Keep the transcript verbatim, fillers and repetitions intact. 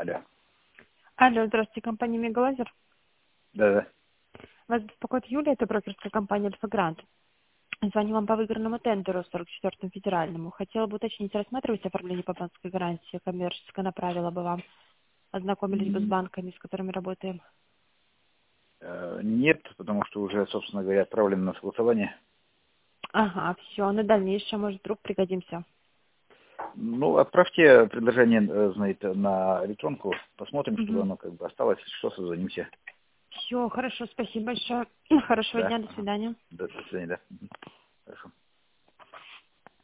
Алло. Алло, здравствуйте, компания Мегалазер. Да-да. Вас беспокоит Юлия, это брокерская компания Альфа Грант. Звоню вам по выигранному тендеру сорок четвёртому федеральному. Хотела бы уточнить, рассматриваете оформление по банковской гарантии? Коммерческая направила бы вам. Ознакомились бы с М, банками, с которыми работаем. э, Нет, потому что уже, собственно говоря, отправлено на согласование. Ага, все, на дальнейшее, может, вдруг пригодимся. Ну, отправьте предложение, э, знаете, на электронку. Посмотрим, чтобы Угу. оно как бы осталось. Что, созвонимся. Все, хорошо, спасибо большое. Хорошего Да. дня, до Ага. свидания. До, до свидания, да. Мгм. Хорошо.